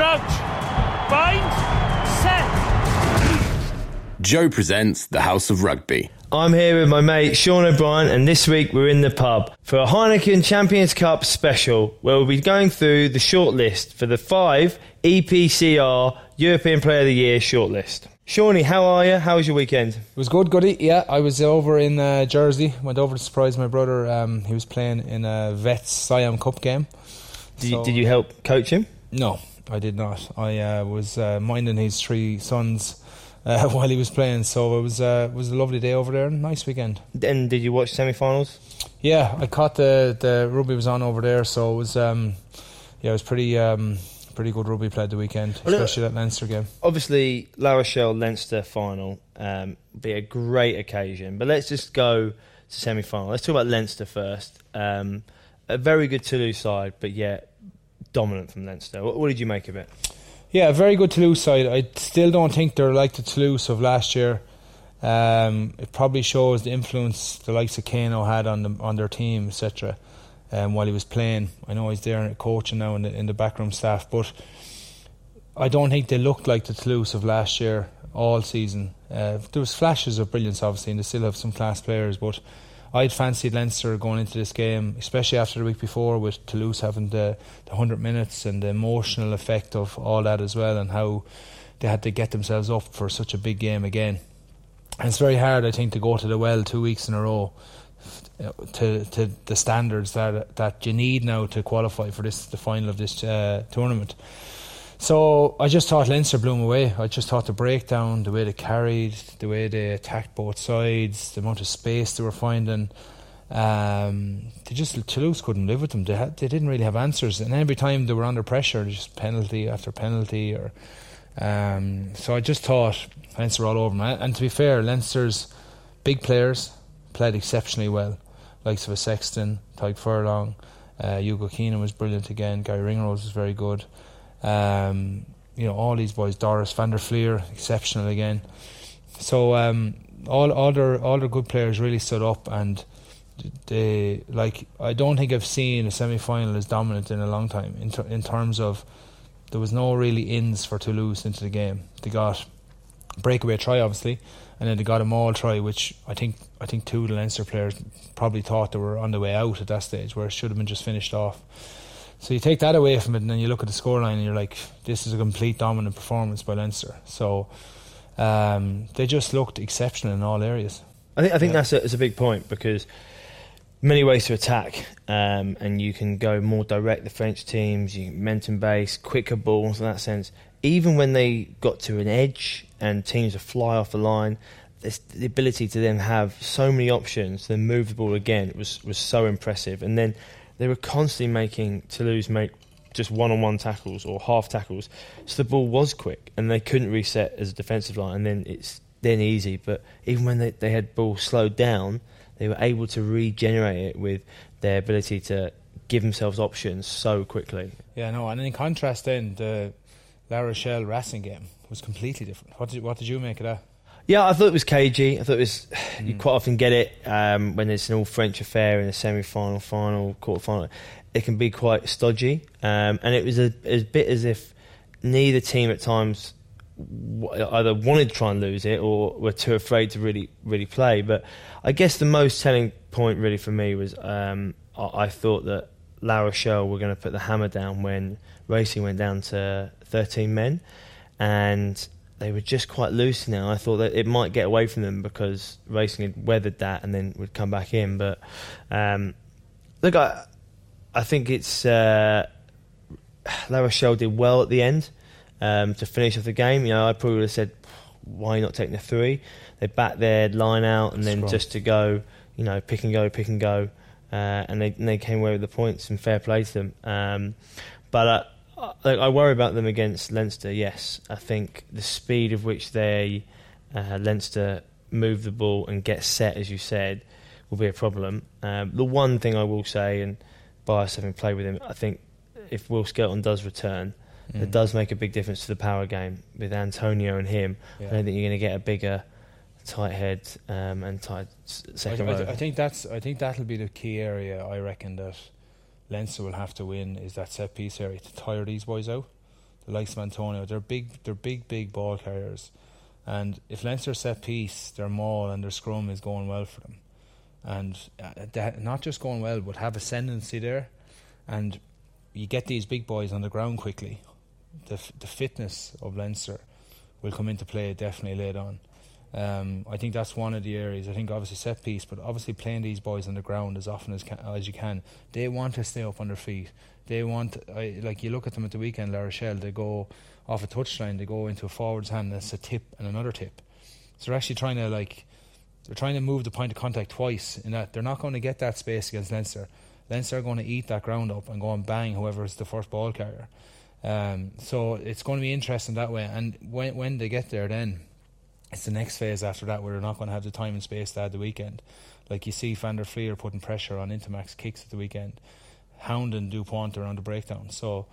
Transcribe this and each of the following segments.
Crouch. Bind. Set. Joe presents the House of Rugby. I'm here with my mate Sean O'Brien, and this week we're in the pub for a Heineken Champions Cup special where we'll be going through the shortlist for the 5 EPCR European Player of the Year shortlist. Shawnee, how are you? How was your weekend? It was good, goody. Yeah, I was over in Jersey. Went over to surprise my brother. He was playing in a Vets Siam Cup game. Did you help coach him? No, I did not. I was minding his 3 sons while he was playing. So it was a lovely day over there. Nice weekend. And did you watch semi-finals? Yeah, I caught the rugby was on over there. So it was it was pretty good rugby played the weekend, especially that Leinster game. Obviously, La Rochelle-Leinster final be a great occasion, but let's just go to semi-final. Let's talk about Leinster first. A very good Toulouse side, but yet dominant from Leinster. What did you make of it? Yeah, a very good Toulouse side. I still don't think they're like the Toulouse of last year. It probably shows the influence the likes of Kano had on their team, etc. While he was playing. I know he's there coaching now in the backroom staff, but I don't think they looked like the Toulouse of last year all season. There was flashes of brilliance obviously, and they still have some class players, but I'd fancied Leinster going into this game, especially after the week before with Toulouse having the 100 minutes and the emotional effect of all that as well, and how they had to get themselves up for such a big game again. And it's very hard, I think, to go to the well 2 weeks in a row to the standards that you need now to qualify for the final of this tournament. So I just thought Leinster blew them away. I just thought the breakdown, the way they carried, the way they attacked both sides, the amount of space they were finding, Toulouse couldn't live with them. They didn't really have answers, and every time they were under pressure, just penalty after penalty. So I just thought Leinster all over them. And to be fair, Leinster's big players played exceptionally well, likes of a Sexton, Tyke Furlong, Hugo Keenan was brilliant again, Gary Ringrose was very good. All these boys, Doris van der Fleer, exceptional again. So all their good players really stood up, and I don't think I've seen a semi-final as dominant in a long time in terms of there was no really ins for Toulouse into the game. They got a breakaway try obviously, and then they got a maul try, which I think 2 of the Leinster players probably thought they were on the way out at that stage, where it should have been just finished off. So you take that away from it, and then you look at the scoreline and you're like, this is a complete dominant performance by Leinster. So they just looked exceptional in all areas. I think that's a big point, because many ways to attack, and you can go more direct, the French teams, you momentum based, quicker balls in that sense. Even when they got to an edge and teams would fly off the line, the ability to then have so many options, then move the ball again, was so impressive. And then they were constantly making Toulouse make just one-on-one tackles or half tackles, so the ball was quick and they couldn't reset as a defensive line, and then it's easy. But even when they had ball slowed down, they were able to regenerate it with their ability to give themselves options so quickly. Yeah, no, and in contrast then, the La Rochelle Racing game was completely different. What did you make of that? Yeah, I thought it was cagey. I thought it was. You quite often get it when it's an all-French affair in a semi-final, final, quarter-final. It can be quite stodgy, and it was a bit as if neither team at times either wanted to try and lose it or were too afraid to really play. But I guess the most telling point really for me was I thought that La Rochelle were going to put the hammer down when Racing went down to 13 men, and they were just quite loose now. I thought that it might get away from them because Racing had weathered that and then would come back in. But look, I think it's La Rochelle did well at the end to finish off the game. I probably would have said, why not taking the 3? They backed their line out and then just to go, pick and go, and they came away with the points, and fair play to them. But I worry about them against Leinster. Yes, I think the speed of which Leinster move the ball and get set, as you said, will be a problem. The one thing I will say, and bias having played with him, I think if Will Skelton does return, it does make a big difference to the power game with Antonio and him. Yeah. I don't think you're going to get a bigger tight head and tight second row. I think that'll be the key area. I reckon that Leinster will have to win is that set piece area to tire these boys out. the likes of Antonio. They're big ball carriers. And if Leinster set piece, their maul and their scrum is going well for them. And not just going well, but have ascendancy there. And you get these big boys on the ground quickly. The fitness of Leinster will come into play definitely later on. I think that's one of the areas. I think obviously set piece, but obviously playing these boys on the ground as often as you can. They want to stay up on their feet. They want, like you look at them at the weekend, La Rochelle, they go off a touchline, they go into a forward's hand, that's a tip and another tip. So they're actually trying to move the point of contact twice, in that they're not going to get that space against Leinster. Leinster are going to eat that ground up and go and bang whoever is the first ball carrier. So it's going to be interesting that way. And when they get there, then it's the next phase after that where they're not going to have the time and space to add the weekend. Like you see Van der Fleer putting pressure on Intermax kicks at the weekend, hounding Dupont around the breakdown. So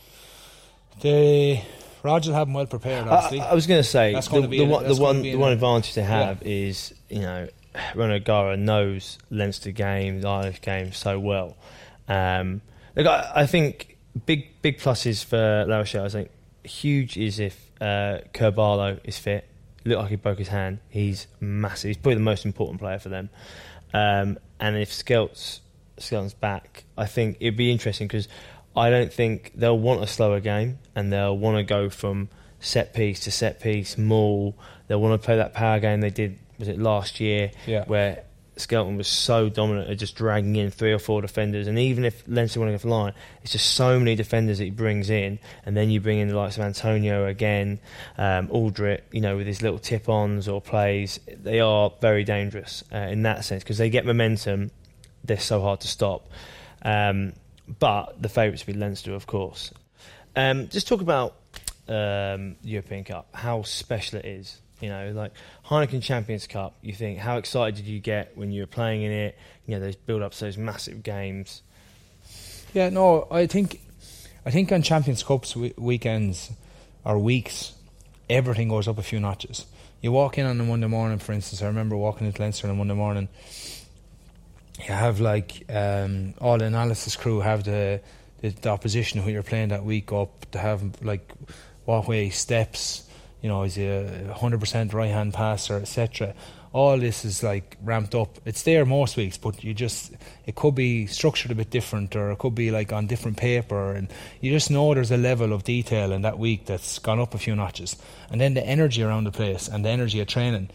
Roger will have them well prepared, obviously. I was going to say, the one advantage they have is, Ron O'Gara knows Leinster game, the Irish game so well. Look, I think big pluses for La Rochelle. I think huge is if Kerr-Barlow is fit. Looked like he broke his hand. He's massive. He's probably the most important player for them. And if Skelton's back, I think it'd be interesting because I don't think they'll want a slower game and they'll want to go from set piece to set piece, maul. They'll want to play that power game they did, was it last year, where Skelton was so dominant at just dragging in 3 or 4 defenders. And even if Leinster want to go for line, it's just so many defenders that he brings in. And then you bring in the likes of Antonio again, Aldrit, with his little tip-ons or plays. They are very dangerous in that sense because they get momentum. They're so hard to stop. But the favourites will be Leinster, of course. Just talk about European Cup, how special it is. Like Heineken Champions Cup, you think, how excited did you get when you were playing in it? Those build-ups, those massive games. Yeah, no, I think on Champions Cups weekends or weeks, everything goes up a few notches. You walk in on a Monday morning, for instance. I remember walking into Leinster on a Monday morning. You have all the analysis crew have the opposition who you're playing that week up. To have what way steps. Is he a 100% right hand passer, etc. All this is ramped up. It's there most weeks, but it could be structured a bit different, or it could be on different paper, and you just know there's a level of detail in that week that's gone up a few notches. And then the energy around the place and the energy of training,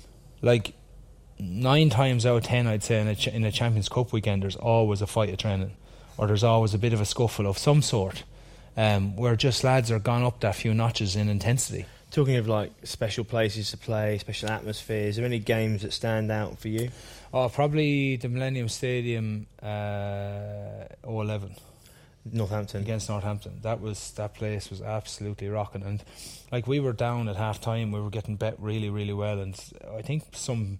9 times out of 10, I'd say in a Champions Cup weekend, there's always a fight of training, or there's always a bit of a scuffle of some sort, where just lads are gone up that few notches in intensity. Talking of special places to play, special atmospheres, are there any games that stand out for you? Oh, probably the Millennium Stadium 0-11. Northampton. Against Northampton. That place was absolutely rocking. And we were down at half time, we were getting bet really, really well, and I think some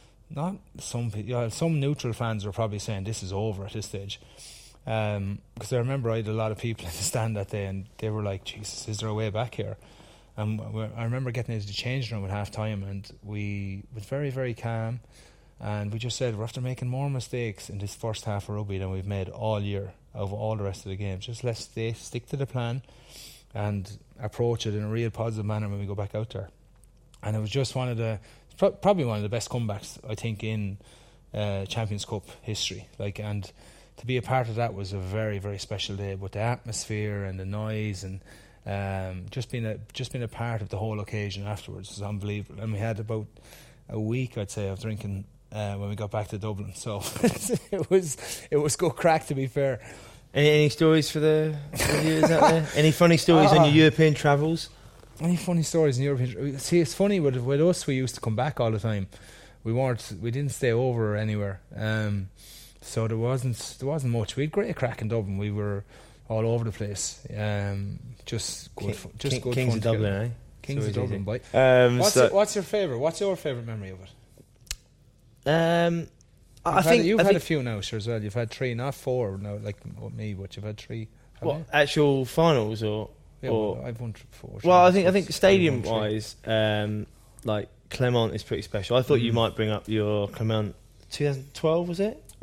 neutral fans were probably saying this is over at this stage. Because I remember I had a lot of people in the stand that day and they were like, Jesus, is there a way back here? I remember getting into the changing room at half time and we was very, very calm, and we just said we're after making more mistakes in this first half of rugby than we've made all year of all the rest of the games. Just let's stick to the plan and approach it in a real positive manner when we go back out there. And it was just probably one of the best comebacks I think in Champions Cup history. And to be a part of that was a very, very special day. But the atmosphere and the noise and just being a part of the whole occasion afterwards was unbelievable. And we had about a week, I'd say, of drinking when we got back to Dublin. So it was good crack, to be fair. Any stories for the viewers out there? Any funny stories on your European travels? Any funny stories in European? See, it's funny with us. We used to come back all the time. We didn't stay over anywhere. So there wasn't much. We had great crack in Dublin. We were all over the place. Just good fun. Kings of Dublin, eh? Kings of Dublin, boy. What's your favourite? What's your favourite memory of it? I think you've had a few now, sure, as well. You've had 3, not 4 now, like me, but you've had 3. What, actual finals or? Yeah, well, I've won 4. Well, I think stadium wise, Clermont is pretty special. I thought you might bring up your Clermont 2012, was it?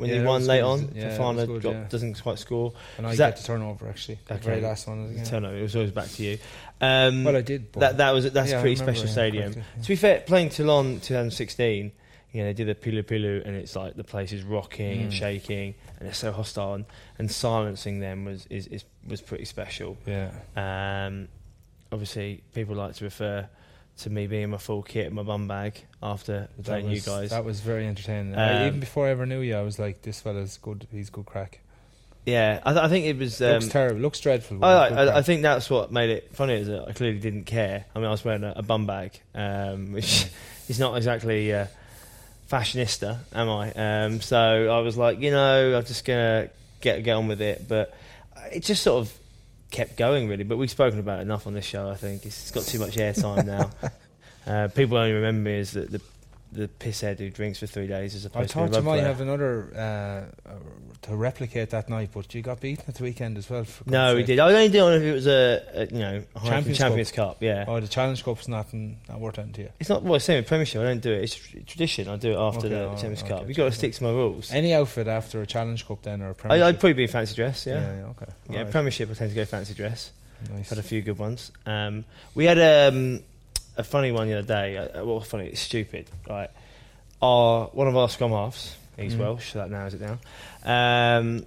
when he won late on. Yeah, Fofana doesn't quite score. And I get the turnover actually. The very last one. Turnover. It was always back to you. Well, I did. That's a pretty special stadium. To be fair, playing Toulon 2016. They do the pilu pilu, and it's like the place is rocking and shaking, and it's so hostile, and silencing them was pretty special. Yeah. Obviously, people like to refer to me being my full kit in my bum bag after playing you guys. That was very entertaining. Even before I ever knew you, I was like, this fella's good. He's good crack. Yeah, I think it was... looks terrible. Looks dreadful. I think that's what made it funny, is that I clearly didn't care. I mean, I was wearing a bum bag, which is not exactly... fashionista, am I? So I was like, I'm just gonna get on with it. But it just sort of kept going, really. But we've spoken about it enough on this show. I think it's got too much airtime now. People only remember me as the pisshead who drinks for 3 days as opposed to a rugby player. I thought you might have another to replicate that night, but you got beaten at the weekend as well. No, we did. I only did it if it was a Champions Cup. Yeah. Oh, the Challenge Cup's not worth anything to you. It's not. Well, same with Premiership. I don't do it. It's tradition. I do it after the Champions Cup. You've got to stick to my rules. Any outfit after a Challenge Cup then, or a Premiership? I'd probably be fancy dress. Yeah. Okay. Yeah. Right. Premiership, I tend to go fancy dress. Nice. Had a few good ones. We had a funny one the other day. Well, funny. It's stupid, right? One of our scrum halves. He's Welsh, so that narrows it down.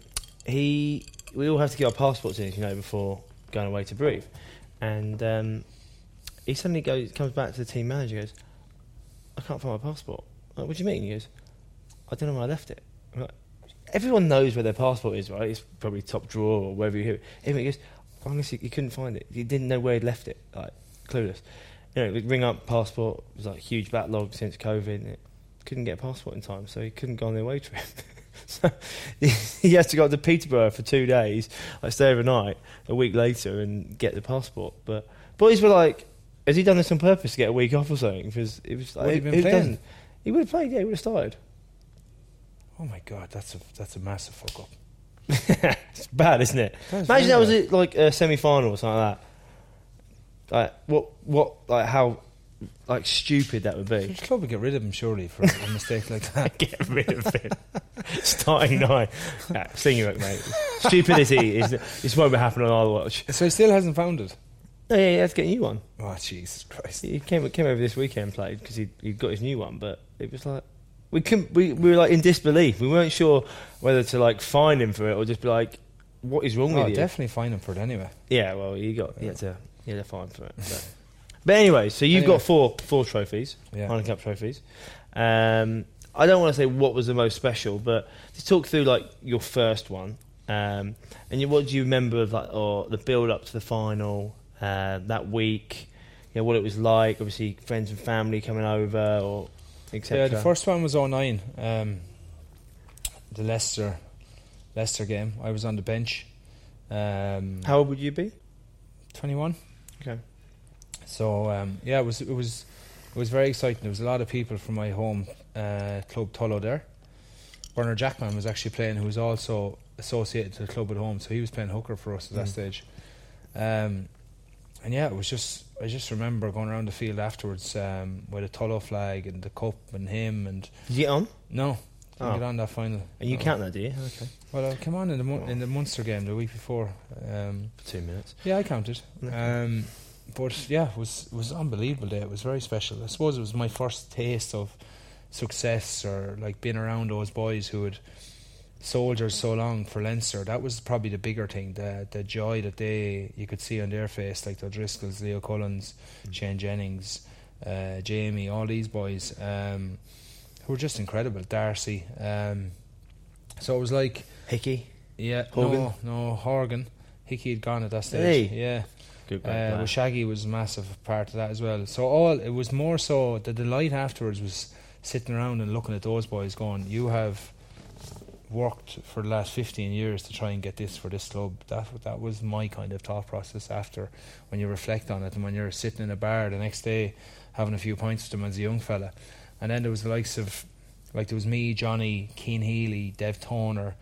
We all have to get our passports in, before going away to brief. And he suddenly comes back to the team manager and goes, I can't find my passport. I'm like, what do you mean? He goes, I don't know where I left it. I'm like, everyone knows where their passport is, right? It's probably top drawer or wherever you hear it. He goes, honestly, he couldn't find it. He didn't know where he'd left it. Like, clueless. We'd ring up passport. It was like a huge backlog since COVID. And couldn't get a passport in time, so he couldn't go on the away trip. So he has to go up to Peterborough for 2 days, stay overnight, a week later, and get the passport. But boys were like, has he done this on purpose to get a week off or something? Because it was like, playing? He would have played, yeah, he would have started. Oh my God, that's a massive fuck up. It's bad, isn't it? Imagine that was like a semi-final or something like that. How stupid that would be. The club would get rid of him surely for a mistake like that. Get rid of him. Starting 9. Sing your mate. Stupidity is what would happen on our watch. So he still hasn't found it? No, yeah, he had to get a new one. Oh, Jesus Christ. He came over this weekend and played because he got his new one, but it was like... We were like in disbelief. We weren't sure whether to fine him for it or just be like, what is wrong with you? Definitely fine him for it anyway. Yeah, well, he had to fine for it. But anyway, so you've got four trophies, Heineken Cup trophies. I don't want to say what was the most special, but to talk through your first one, and what do you remember of or the build up to the final, that week, what it was like? Obviously, friends and family coming over, or etc. Yeah, the first one was 2009, the Leicester game. I was on the bench. How old would you be? 21. Okay. So it was very exciting. There was a lot of people from my home club Tullow there. Bernard Jackman was actually playing, who was also associated to the club at home, so he was playing hooker for us at that stage. And it was just, I just remember going around the field afterwards with a Tullow flag and the cup and him. And did you get on? No, didn't get on that final. And you count that, do you? Okay. Well, I came on in the Munster game the week before. For 2 minutes. Yeah, I counted. Okay. But yeah, it was an unbelievable day. It was very special. I suppose it was my first taste of success, or being around those boys who had soldiered so long for Leinster. That was probably the bigger thing, the joy that you could see on their face, like the Driscolls, Leo Cullens, Shane Jennings, Jamie, all these boys who were just incredible. Darcy. So it was like Hickey. Yeah, Horgan? No, Horgan. Hickey had gone at that stage. Hey. Yeah. Good well, Shaggy was a massive part of that as well. So it was more so the delight afterwards was sitting around and looking at those boys going, you have worked for the last 15 years to try and get this for this club. That was my kind of thought process after, when you reflect on it, and when you're sitting in a bar the next day having a few pints with them as a young fella. And then there was the likes of, there was me, Johnny, Keane Healy, Dev Toner,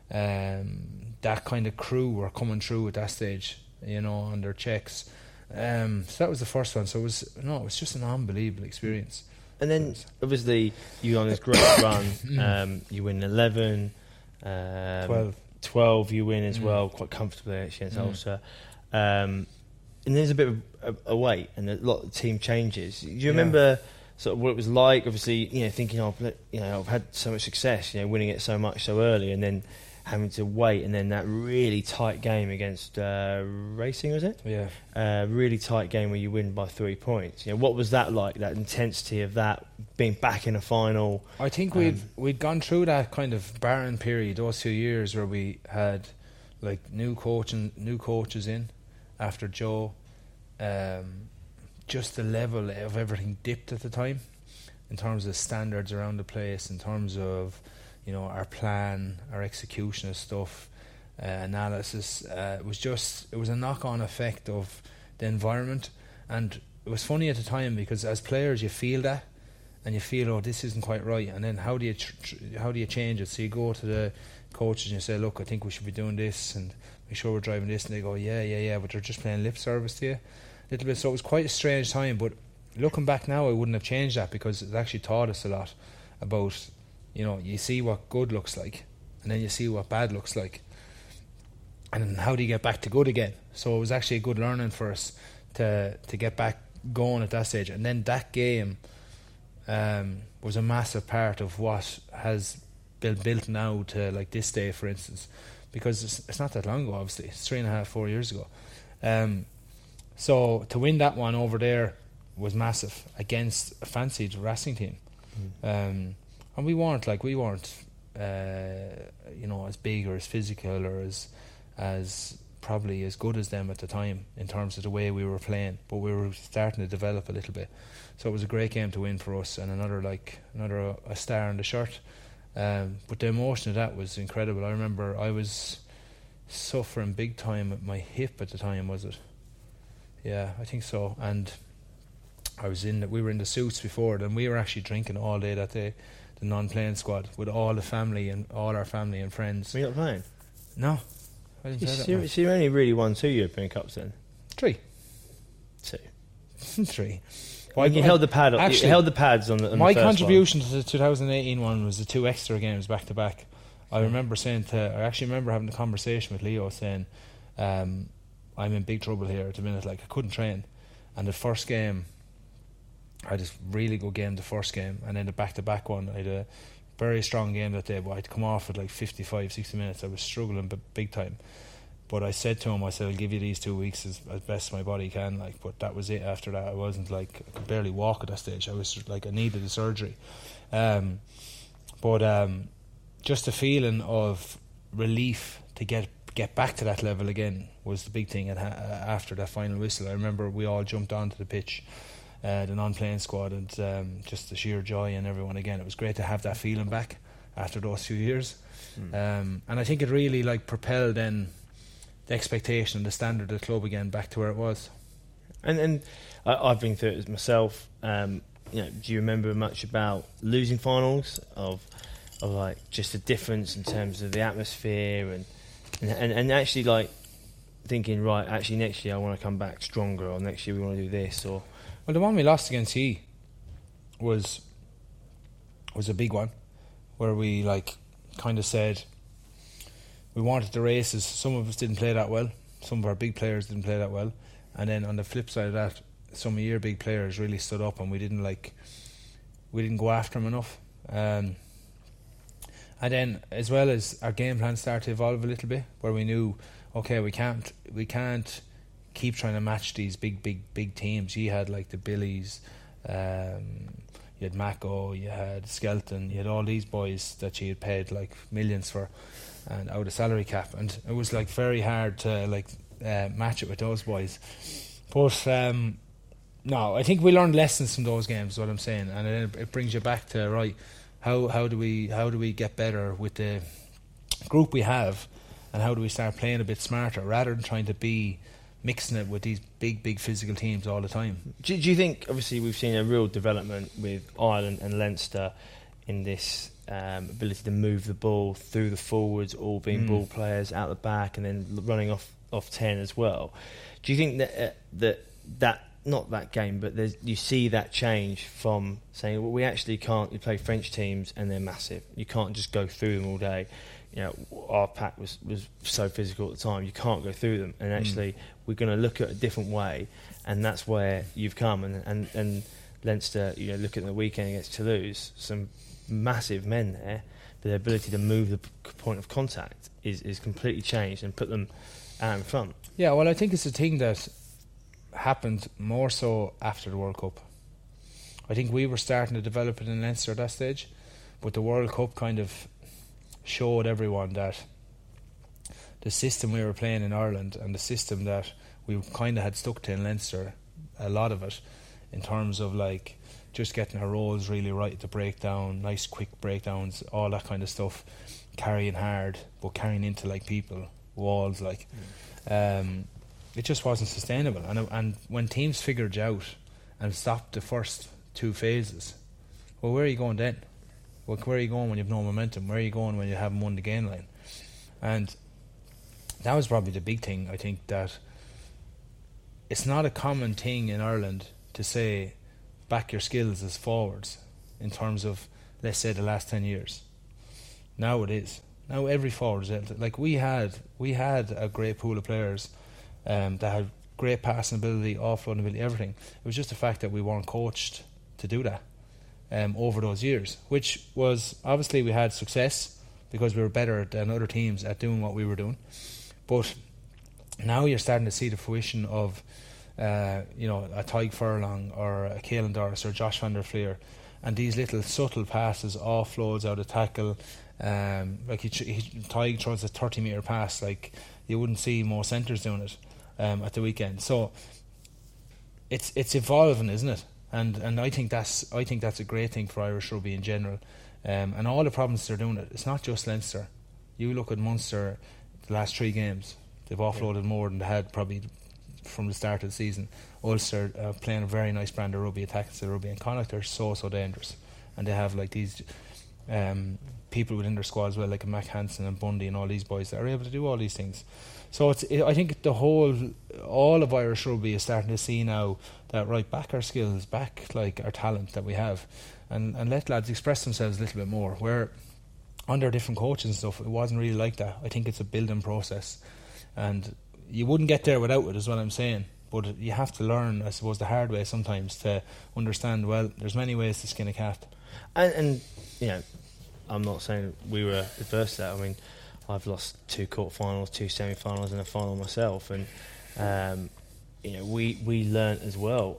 that kind of crew were coming through at that stage, on their checks. So that was the first one. So it was just an unbelievable experience. And then obviously you on this great run. You win 11. 12 you win as well, quite comfortably actually against Ulster. And there's a bit of a wait and a lot of team changes. Do you remember sort of what it was like? Obviously, thinking, I've had so much success, winning it so much so early, and then having to wait, and then that really tight game against Racing, was it? Yeah. Really tight game where you win by 3 points. What was that like, that intensity of that, being back in a final? I think we'd gone through that kind of barren period, those 2 years where we had like new coaches in after Joe. Just the level of everything dipped at the time in terms of standards around the place, in terms of our plan, our execution of stuff, analysis. It was a knock-on effect of the environment, and it was funny at the time because as players you feel that, and you feel, this isn't quite right, and then how do you change it? So you go to the coaches and you say, look, I think we should be doing this, and make sure we're driving this, and they go, yeah, but they're just playing lip service to you a little bit. So it was quite a strange time, but looking back now, I wouldn't have changed that because it actually taught us a lot about. You see what good looks like, and then you see what bad looks like, and then how do you get back to good again? So it was actually a good learning for us to get back going at that stage. And then that game was a massive part of what has been built now to like this day, for instance, because it's not that long ago. Obviously, it's 3.5, 4 years ago. So to win that one over there was massive against a fancied Racing team. And we weren't as big or as physical or as probably as good as them at the time in terms of the way we were playing, but we were starting to develop a little bit. So it was a great game to win for us, and another a star in the shirt. But the emotion of that was incredible. I remember I was suffering big time with my hip at the time. Was it? Yeah, I think so. And we were in the suits before it, and we were actually drinking all day that day. The non-playing squad with all the family and all our family and friends. Were you not playing? No, I didn't say that. So you only really won 2 European Cups then? 3. 2. 3. Well, you held the pad. Actually, you held the pads on the. My first contribution to the 2018 one was the 2 extra games back to back. I remember I actually remember having a conversation with Leo saying, "I'm in big trouble here at the minute. Like I couldn't train, and the first game." I had this really good game the first game, and then the back-to-back one I had a very strong game that day, but I'd come off at like 55-60 minutes. I was struggling big time, but I said to him, I'll give you these 2 weeks as best my body can, but that was it. After that I wasn't I could barely walk at that stage. I was I needed a surgery, but just the feeling of relief to get back to that level again was the big thing. And after that final whistle, I remember we all jumped onto the pitch, the non-playing squad, and just the sheer joy in everyone again. It was great to have that feeling back after those few years. And I think it really propelled then the expectation and the standard of the club again back to where it was. And I've been through it myself. Do you remember much about losing finals of just the difference in terms of the atmosphere and actually thinking, right, actually next year I want to come back stronger, or next year we want to do this, or. Well, the one we lost against was a big one, where we kind of said we wanted the races. Some of us didn't play that well. Some of our big players didn't play that well, and then on the flip side of that, some of your big players really stood up, and we didn't go after them enough. And then, as well as our game plan started to evolve a little bit, where we knew, okay, we can't keep trying to match these big teams. You had the Billies, you had Mako, you had Skelton, you had all these boys that you had paid millions for, and out of salary cap, and it was very hard to match it with those boys. But no, I think we learned lessons from those games, is what I'm saying, and it brings you back to right. How do we get better with the group we have, and how do we start playing a bit smarter rather than trying to be mixing it with these big physical teams all the time? Do you think, obviously we've seen a real development with Ireland and Leinster in this ability to move the ball through the forwards, all being ball players out the back and then running off 10 as well? Do you think that not that game, but you see that change from saying, well, we actually can't. You play French teams and they're massive. You can't just go through them all day. our pack was so physical at the time. You can't go through them, and actually we're going to look at a different way, and that's where you've come. And Leinster, look at the weekend against Toulouse, some massive men there. The ability to move the point of contact is completely changed and put them out in front. Yeah, well, I think it's a thing that happened more so after the World Cup. I think we were starting to develop it in Leinster at that stage, but the World Cup kind of showed everyone that the system we were playing in Ireland and the system that we kind of had stuck to in Leinster, a lot of it, in terms of like just getting our roles really right at the breakdown, nice quick breakdowns, all that kind of stuff, carrying hard but carrying into like people, walls, like it just wasn't sustainable. And when teams figured you out and stopped the first two phases, well, where are you going then? Well, where are you going when you have no momentum? Where are you going when you haven't won the gain line? And that was probably the big thing. I think that it's not a common thing in Ireland to say back your skills as forwards in terms of, let's say, the last 10 years. Now it is. Now every forward is like we had a great pool of players that had great passing ability, offloading ability, everything. It was just the fact that we weren't coached to do that over those years, which was obviously we had success because we were better than other teams at doing what we were doing. But now you're starting to see the fruition of a Tyg Furlong or a Caelan Doris or Josh van der Fleer, and these little subtle passes, offloads out of tackle. Like Tyg throws a 30-metre pass like you wouldn't see most centres doing it at the weekend. So it's evolving, isn't it? And I think that's a great thing for Irish rugby in general. And all the problems they're doing it. It's not just Leinster. You look at Munster, the last 3 games, they've offloaded more than they had probably from the start of the season. Ulster playing a very nice brand of rugby, attacking style rugby, and Connacht they're so dangerous, and they have like these people within their squad as well, like Mac Hansen and Bundy and all these boys that are able to do all these things. So I think all of Irish rugby is starting to see now that right, back our skills, back like our talent that we have, and let lads express themselves a little bit more. Where under different coaches and stuff, it wasn't really like that. I think it's a building process, and you wouldn't get there without it, is what I'm saying. But you have to learn, I suppose, the hard way sometimes to understand, well, there's many ways to skin a cat. And I'm not saying we were adverse to that. I mean, I've lost 2 quarterfinals, 2 semi-finals and a final myself, and we learnt as well,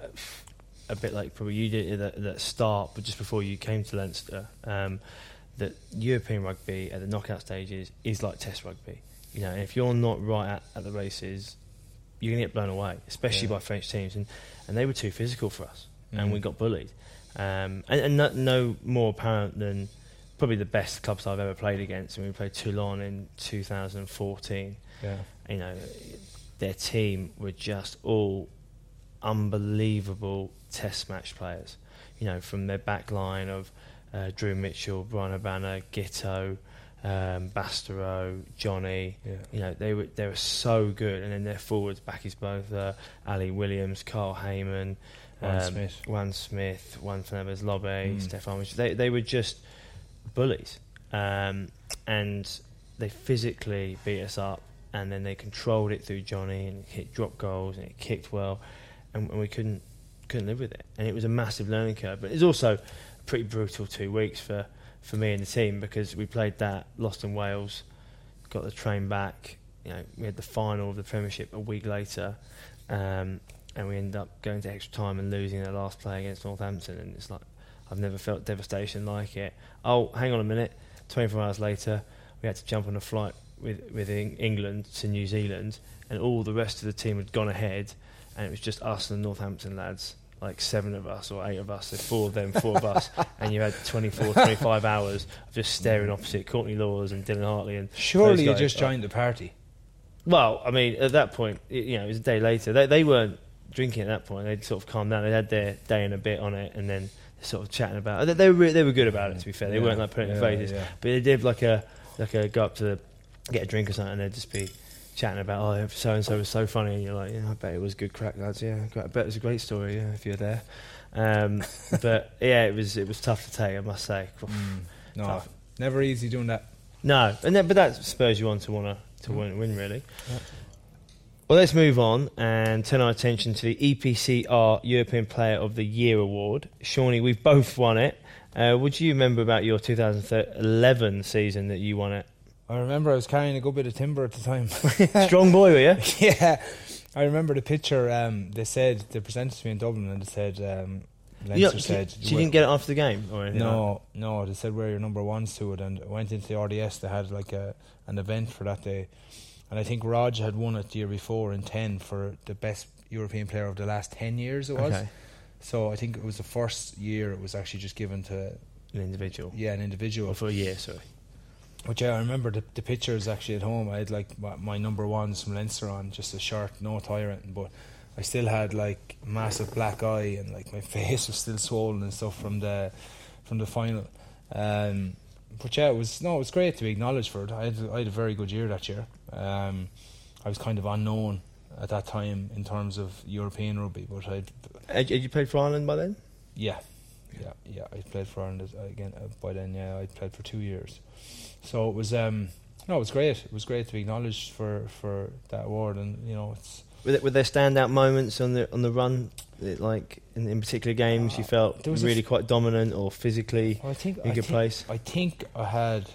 a bit like probably you did at the start, but just before you came to Leinster, that European rugby at the knockout stages is like Test rugby. And if you're not right at the races, you're going to get blown away, especially by French teams, and they were too physical for us, and we got bullied. And no more apparent than probably the best clubs I've ever played against, and we played Toulon in 2014. Their team were just all unbelievable Test match players. From their back line of Drew Mitchell, Brian Habana, Giteau, Bastereau, Johnny. They were so good, and then their forwards back is both Ali Williams, Carl Heyman, Juan Smith, Juan Fernandez Lobbe, Stefan. They were just bullies, and they physically beat us up, and then they controlled it through Johnny and hit drop goals, and it kicked well, and we couldn't live with it, and it was a massive learning curve. But it's also a pretty brutal 2 weeks for me and the team, because we played that, lost in Wales, got the train back. We had the final of the Premiership a week later, and we ended up going to extra time and losing the last play against Northampton. And it's like, I've never felt devastation like it. Oh, hang on a minute, 24 hours later, we had to jump on a flight with England to New Zealand, and all the rest of the team had gone ahead, and it was just us and the Northampton lads. Like 7 of us or 8 of us, so 4 of them, 4 of us, and you had 24, 25 hours of just staring opposite Courtney Laws and Dylan Hartley. And surely you just joined the party. Well, I mean, at that point, it was a day later. They weren't drinking at that point. They'd sort of calmed down. They had their day and a bit on it, and then sort of chatting about it. They were good about it, to be fair. They weren't like putting it in their faces, but they did like a go up to get a drink or something, and they'd just be chatting about, so and so was so funny, and you're like, I bet it was good crack, lads. I bet it was a great story, if you're there. But it was tough to take, I must say. No, never easy doing that. No, but that spurs you on to want to win really. Yeah. Well, let's move on and turn our attention to the EPCR European Player of the Year award. Shawnee, we've both won it. What do you remember about your 2011 season that you won it? I remember I was carrying a good bit of timber at the time. Strong boy, were you? Yeah. I remember the picture. They presented to me in Dublin, and they said, Leinster said... So you didn't get it after the game? Or anything no, they said wear your number ones to it, and I went into the RDS. They had like an event for that day, and I think Raj had won it the year before in 10 for the best European player of the last 10 years it was. Okay. So I think it was the first year it was actually just given to... An individual? Yeah, an individual. Or for a year, sorry. Which I remember the pictures actually at home. I had like my number ones from Leinster on, just a shirt, no tie or anything, but I still had like massive black eye, and like my face was still swollen and stuff from the final. But yeah, it was great to be acknowledged for it. I had a very good year that year. I was kind of unknown at that time in terms of European rugby, but had you played for Ireland by then? Yeah. I played for Ireland again by then. Yeah, I played for 2 years. So it was it was great. It was great to be acknowledged for that award, and it's. Were there standout moments on the run, like in particular games you felt really quite dominant or physically in a good place? I think I had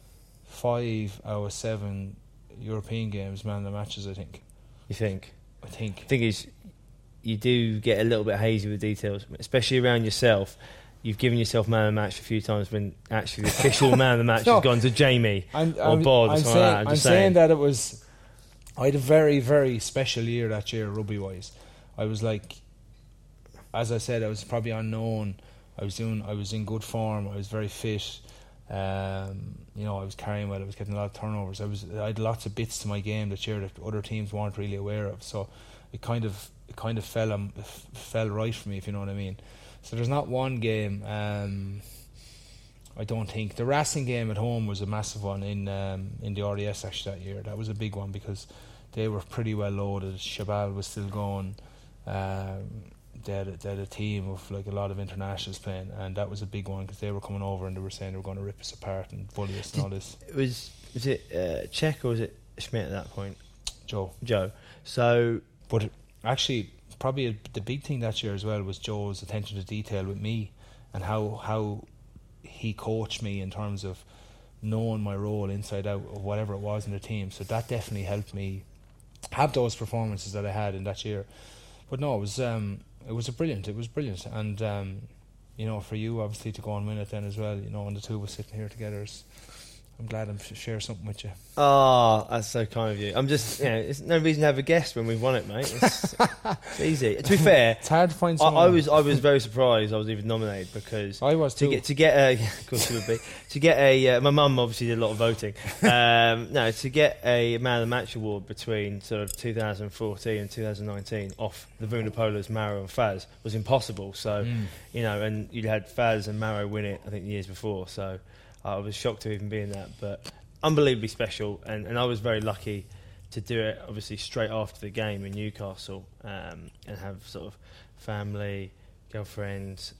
5 out of 7 European games man of the matches. I think. You think? I think. The thing is, you do get a little bit hazy with details, especially around yourself. You've given yourself man of the match a few times when actually the official man of the match has gone to Jamie or Bod or something like that. I'm saying that it was... I had a very, very special year that year, rugby-wise. I was like... As I said, I was probably unknown. I was in good form. I was very fit. I was carrying well. I was getting a lot of turnovers. I had lots of bits to my game that year that other teams weren't really aware of. So it kind of fell right for me, if you know what I mean. So there's not one game. I don't think the Racing game at home was a massive one in the RDS actually that year. That was a big one because they were pretty well loaded. Shabal was still going. They had a team of like a lot of internationals playing, and that was a big one because they were coming over and they were saying they were going to rip us apart and bully us and all this. Was it Czech or was it Schmidt at that point? Joe. So, but actually, probably the big thing that year as well was Joe's attention to detail with me, and how he coached me in terms of knowing my role inside out of whatever it was in the team. So that definitely helped me have those performances that I had in that year. But no, it was brilliant, and for you obviously to go and win it then as well, and the two of us sitting here together, I'm glad I'm share something with you. Oh, that's so kind of you. I'm just, there's no reason to have a guest when we've won it, mate. It's easy. To be fair, it's hard to find someone. I was very surprised I was even nominated because I was too. To get a, of course you would be. To get a, my mum obviously did a lot of voting. To get a Man of the Match award between sort of 2014 and 2019 off the Vunipolas, Maro and Faz was impossible. So, and you had Faz and Maro win it, I think, the years before. So. I was shocked to even be in that, but unbelievably special, and I was very lucky to do it obviously straight after the game in Newcastle, and have sort of family, girlfriends,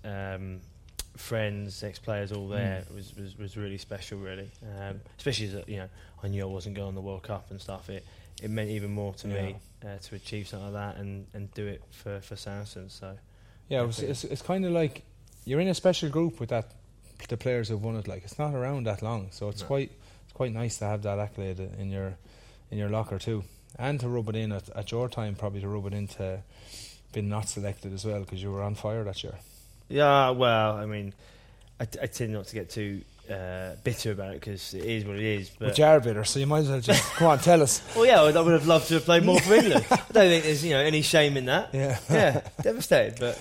friends, ex-players all there. It was really special, really, especially as I knew I wasn't going on the World Cup and stuff. It meant even more to me to achieve something like that and do it for Saracens. So it's kind of like you're in a special group with that. The players who've won it, like it's not around that long, so it's quite nice to have that accolade in your locker too, and to rub it in at your time, probably to rub it into being not selected as well because you were on fire that year. Yeah, well, I mean, I tend not to get too bitter about it because it is what it is. But you are bitter, so you might as well just come on, tell us. Well, yeah, I would have loved to have played more for England. I don't think there's any shame in that. Yeah, devastated, but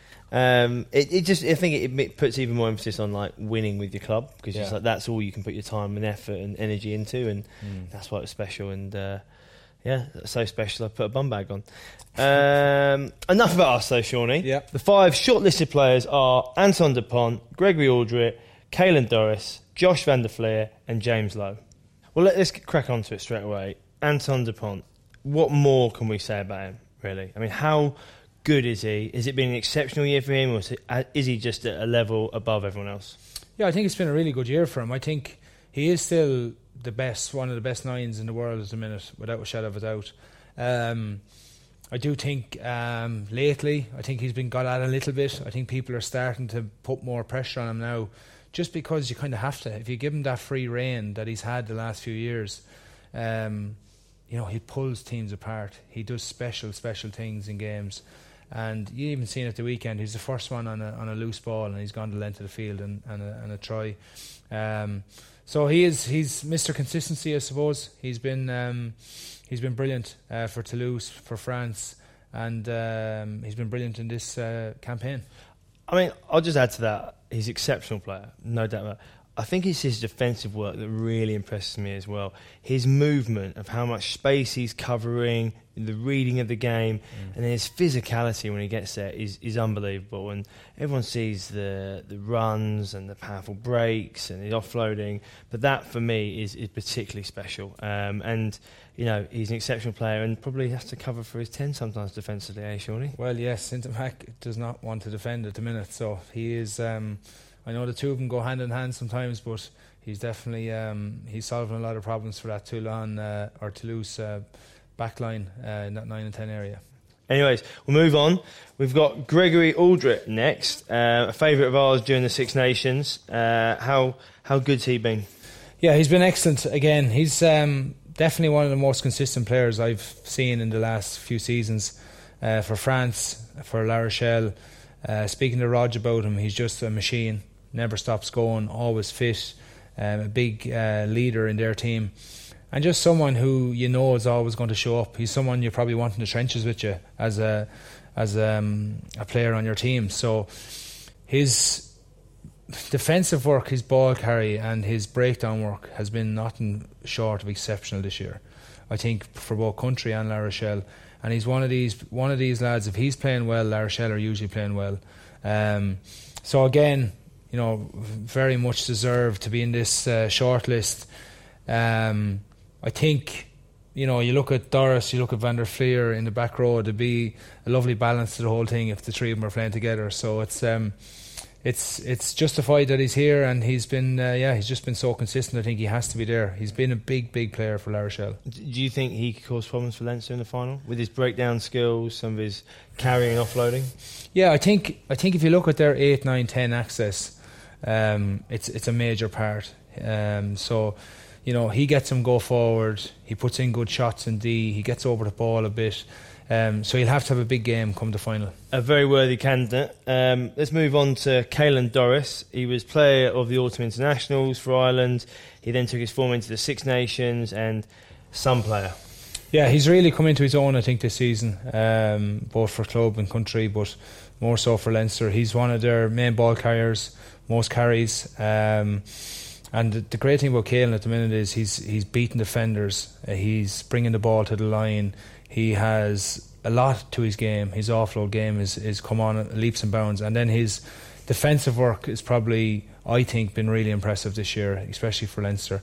I think it puts even more emphasis on like winning with your club because it's like that's all you can put your time and effort and energy into, and that's why it's special. And it's so special I put a bum bag on. Enough about us though, Shawnee. Yeah. The 5 shortlisted players are Anton Dupont, Gregory Aldrit, Caelan Doris, Josh van der Fleer and James Lowe. Well, let's crack on to it straight away. Anton Dupont, what more can we say about him, really? I mean, how good is he? Has it been an exceptional year for him, or is he just at a level above everyone else? Yeah, I think it's been a really good year for him. I think he is still the best, one of the best nines in the world at the minute, without a shadow of a doubt. I do think lately, I think he's been got at a little bit. I think people are starting to put more pressure on him now, just because you kind of have to. If you give him that free rein that he's had the last few years, he pulls teams apart. He does special things in games. And you even seen at the weekend, he's the first one on a loose ball, and he's gone the length of the field and a try. So he's Mr. Consistency, I suppose. He's been brilliant for Toulouse, for France, and he's been brilliant in this campaign. I mean, I'll just add to that. He's an exceptional player, no doubt about it. I think it's his defensive work that really impresses me as well. His movement of how much space he's covering, the reading of the game, and then his physicality when he gets there is unbelievable. And everyone sees the runs and the powerful breaks and the offloading, but that for me is particularly special. And he's an exceptional player and probably has to cover for his 10 sometimes defensively, surely. Well, yes, centre-back does not want to defend at the minute, so he is. I know the two of them go hand in hand sometimes, but he's definitely he's solving a lot of problems for that Toulouse backline in that 9 and 10 area. Anyways, we'll move on. We've got Gregory Aldrit next, a favourite of ours during the Six Nations. How good's he been? Yeah, he's been excellent. Again, he's definitely one of the most consistent players I've seen in the last few seasons for France, for La Rochelle. Speaking to Rog about him, he's just a machine. Never stops going, always fit, a big leader in their team, and just someone who is always going to show up. He's someone you probably want in the trenches with you as a player on your team. So his defensive work, his ball carry and his breakdown work has been nothing short of exceptional this year, I think, for both country and La Rochelle. And he's one of these lads, if he's playing well, La Rochelle are usually playing well. So again, very much deserved to be in this short list. I think, you look at Doris, you look at Van der Fleer in the back row, there'd be a lovely balance to the whole thing if the three of them are playing together. So it's justified that he's here, and he's been he's just been so consistent. I think he has to be there. He's been a big player for La Rochelle. Do you think he could cause problems for Leinster in the final with his breakdown skills, some of his carrying and offloading? Yeah, I think if you look at their 8, 9, 10 access, it's a major part. So he gets them go forward. He puts in good shots in D. He gets over the ball a bit. So he'll have to have a big game come the final. A very worthy candidate. Let's move on to Caelan Doris. He was player of the Autumn Internationals for Ireland. He then took his form into the Six Nations and some player. Yeah, he's really come into his own, I think, this season, both for club and country, but more so for Leinster. He's one of their main ball carriers, most carries. And the great thing about Caelan at the minute is he's beating defenders. He's bringing the ball to the line. He has a lot to his game. His offload game is come on leaps and bounds. And then his defensive work is probably, I think, been really impressive this year, especially for Leinster.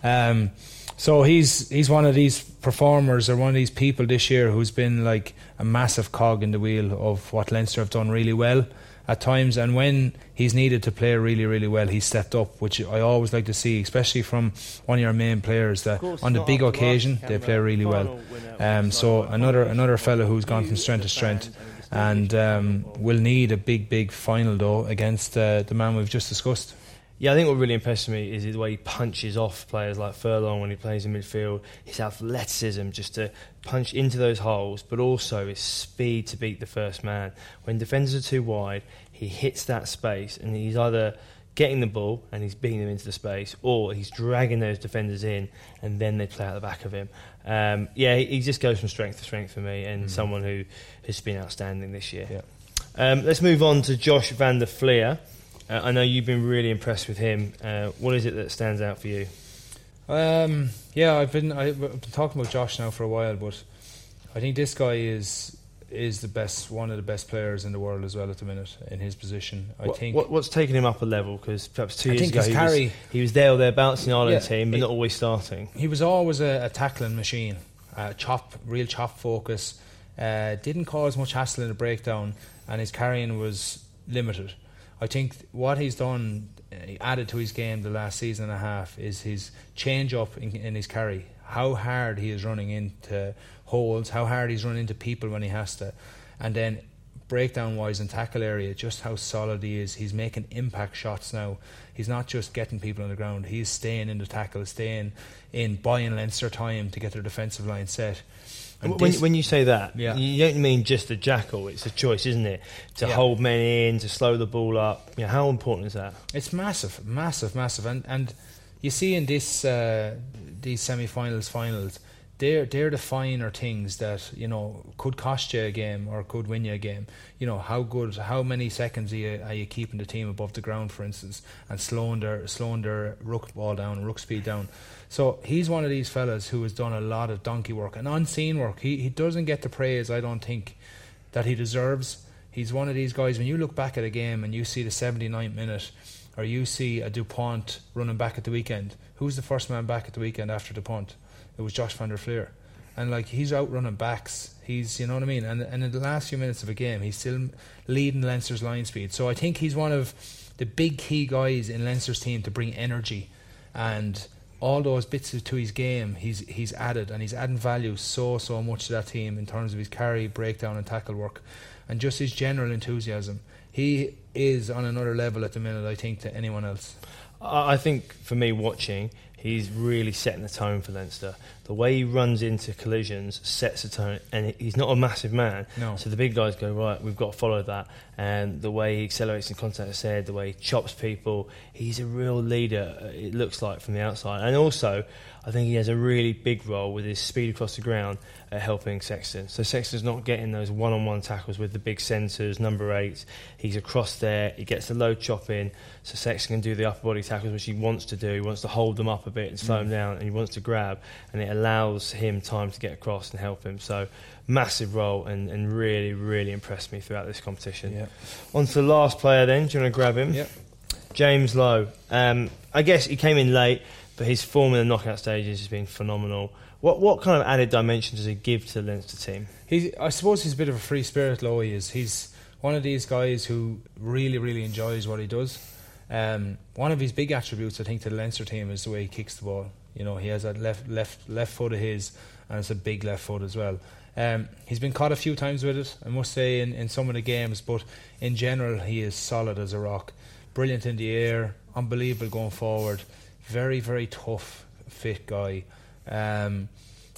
So he's one of these performers, or one of these people this year who's been like a massive cog in the wheel of what Leinster have done really well at times. And when he's needed to play really, really well, he's stepped up, which I always like to see, especially from one of your main players, that on the big occasion they play really well. So another fellow who's gone from strength to strength, and will need a big final though against the man we've just discussed. Yeah, I think what really impresses me is the way he punches off players like Furlong when he plays in midfield, his athleticism just to punch into those holes, but also his speed to beat the first man. When defenders are too wide, he hits that space, and he's either getting the ball and he's beating them into the space, or he's dragging those defenders in and then they play out the back of him. He just goes from strength to strength for me, and someone who has been outstanding this year. Yeah. Let's move on to Josh Van der Fleer. I know you've been really impressed with him. What is it that stands out for you? I've been talking about Josh now for a while, but I think this guy is the best, one of the best players in the world as well at the minute in his position. What's taken him up a level? Because perhaps 2 years ago he was there or thereabouts in the Ireland team, but not always starting. He was always a tackling machine, real chop focus. Didn't cause much hassle in the breakdown, and his carrying was limited. I think what he's done, added to his game the last season and a half, is his change up in his carry. How hard he is running into holes, how hard he's running into people when he has to, and then breakdown wise and tackle area, just how solid he is. He's making impact shots now. He's not just getting people on the ground, he's staying in the tackle, staying in, buying Leinster time to get their defensive line set. And when you say that, yeah. you don't mean just a jackal. It's a choice, isn't it? To hold men in, to slow the ball up. How important is that? It's massive, and you see in this these semi-finals, finals, they're the finer things that could cost you a game or could win you a game. How many seconds are you keeping the team above the ground, for instance, and slowing their ruck ball down, ruck speed down. So he's one of these fellas who has done a lot of donkey work and unseen work. He doesn't get the praise, I don't think, that he deserves. He's one of these guys, when you look back at a game and you see the 79th minute, or you see a Dupont running back at the weekend, who's the first man back at the weekend after Dupont? It was Josh van der Fleer. And he's out running backs. He's, you know what I mean? And in the last few minutes of a game, he's still leading Leinster's line speed. So I think he's one of the big key guys in Leinster's team to bring energy, and all those bits to his game he's added, and he's adding value so much to that team in terms of his carry, breakdown and tackle work, and just his general enthusiasm. He is on another level at the minute, I think, to anyone else. I think for me watching, he's really setting the tone for Leinster. The way he runs into collisions sets the tone, and he's not a massive man. No. So the big guys go, right, we've got to follow that. And the way he accelerates in contact, I said, the way he chops people, he's a real leader, it looks like, from the outside. And also, I think he has a really big role with his speed across the ground at helping Sexton. So Sexton's not getting those one-on-one tackles with the big centres, number 8s. He's across there, he gets the low chop in, so Sexton can do the upper body tackles, which he wants to do. He wants to hold them up a bit and slow them down, and he wants to grab, and it allows him time to get across and help him. So massive role, and really, really impressed me throughout this competition. Yeah. On to the last player then. Do you want to grab him? Yeah. James Lowe. I guess he came in late, but his form in the knockout stages has been phenomenal. What kind of added dimension does he give to the Leinster team? I suppose he's a bit of a free spirit, Lowe. He's one of these guys who really, really enjoys what he does. One of his big attributes, I think, to the Leinster team is the way he kicks the ball. He has that left foot of his, and it's a big left foot as well. He's been caught a few times with it, I must say, in some of the games, but in general he is solid as a rock. Brilliant in the air, unbelievable going forward, very, very tough, fit guy. And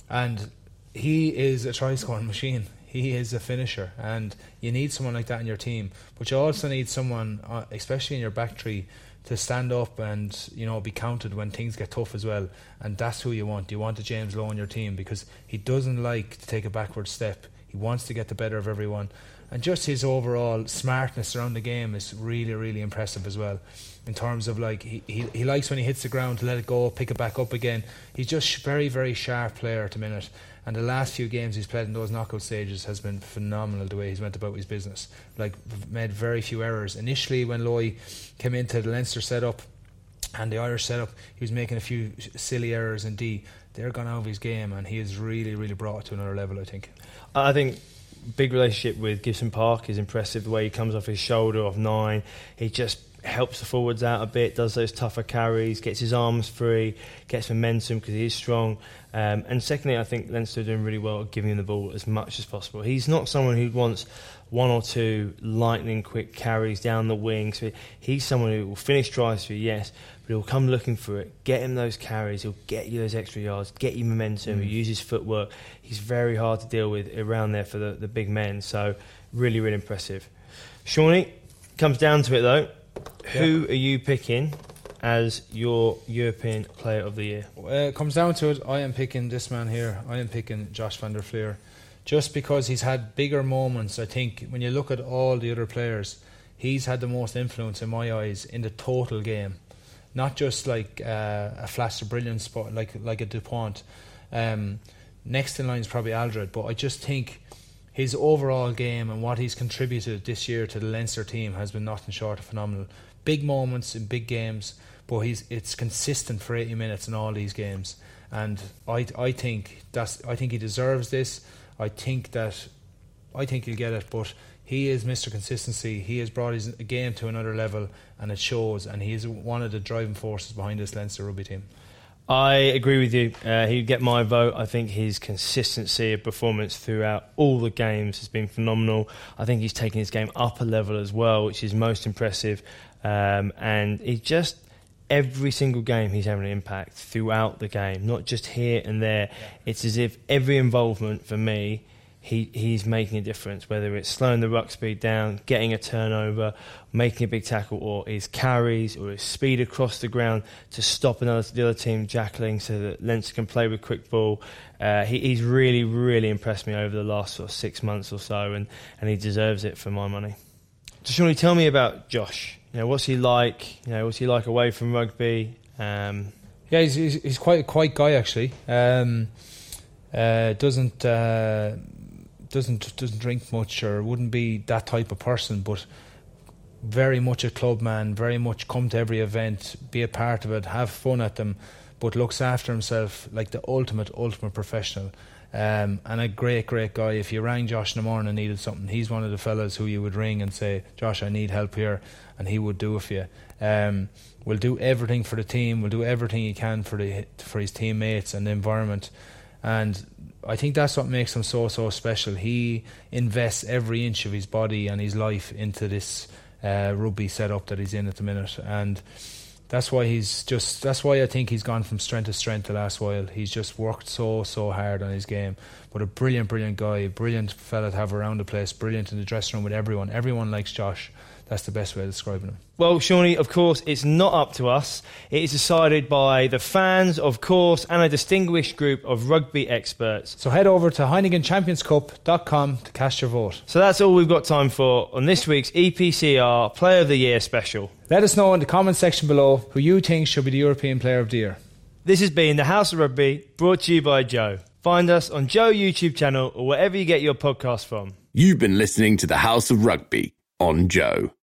he is a try scoring machine. He is a finisher, and you need someone like that in your team, but you also need someone, especially in your back three, to stand up and be counted when things get tough as well. And that's who you want. You want a James Lowe in your team, because he doesn't like to take a backward step. He wants to get the better of everyone, and just his overall smartness around the game is really, really impressive as well. In terms of he likes when he hits the ground to let it go, pick it back up again. He's just very, very sharp player at the minute. And the last few games he's played in those knockout stages has been phenomenal, the way he's went about his business. Made very few errors. Initially, when Lowe came into the Leinster setup and the Irish setup, he was making a few silly errors in D. They're gone out of his game, and he has really, really brought it to another level, I think. I think big relationship with Gibson Park is impressive. The way he comes off his shoulder off 9, he just helps the forwards out a bit, does those tougher carries, gets his arms free, gets momentum because he is strong. And secondly, I think Leinster are doing really well at giving him the ball as much as possible. He's not someone who wants 1 or 2 lightning quick carries down the wing. So he's someone who will finish drives for you, yes, but he'll come looking for it, get him those carries, he'll get you those extra yards, get you momentum, he'll use his footwork. He's very hard to deal with around there for the big men. So really, really impressive. Shawnee, comes down to it though. Who are you picking as your European Player of the Year? It comes down to it. I am picking this man here. I am picking Josh van der Fleer, just because he's had bigger moments. I think when you look at all the other players, he's had the most influence in my eyes in the total game, not just like a flash of brilliance spot like a Dupont. Next in line is probably Aldred, but I just think his overall game and what he's contributed this year to the Leinster team has been nothing short of phenomenal. Big moments in big games, but it's consistent for 80 minutes in all these games. And I think he deserves this. I think he'll get it, but he is Mr. Consistency. He has brought his game to another level, and it shows, and he is one of the driving forces behind this Leinster rugby team. I agree with you. He'd get my vote. I think his consistency of performance throughout all the games has been phenomenal. I think he's taken his game up a level as well, which is most impressive. And he just, every single game he's having an impact throughout the game, not just here and there. Yeah. It's as if every involvement for me, he's making a difference, whether it's slowing the ruck speed down, getting a turnover, making a big tackle, or his carries or his speed across the ground to stop the other team jackling so that Leinster can play with quick ball. He's really, really impressed me over the last sort of 6 months or so, and he deserves it for my money. So Shawnee, tell me about Josh. What's he like? What's he like away from rugby? Yeah, he's quite a quiet guy actually. Doesn't drink much, or wouldn't be that type of person, but very much a club man, very much come to every event, be a part of it, have fun at them, but looks after himself like the ultimate professional. And a great guy. If you rang Josh in the morning and needed something, he's one of the fellas who you would ring and say, Josh, I need help here, and he would do it for you. Will do everything for the team, will do everything he can for his teammates and the environment. And I think that's what makes him so special. He invests every inch of his body and his life into this rugby setup that he's in at the minute, and that's why I think he's gone from strength to strength the last while. He's just worked so hard on his game. But a brilliant guy, brilliant fella to have around the place, brilliant in the dressing room with everyone. Everyone likes Josh. That's the best way of describing him. Well, Shawnee, of course, it's not up to us. It is decided by the fans, of course, and a distinguished group of rugby experts. So head over to HeinekenChampionsCup.com to cast your vote. So that's all we've got time for on this week's EPCR Player of the Year special. Let us know in the comment section below who you think should be the European Player of the Year. This has been The House of Rugby, brought to you by Joe. Find us on Joe YouTube channel or wherever you get your podcast from. You've been listening to The House of Rugby on Joe.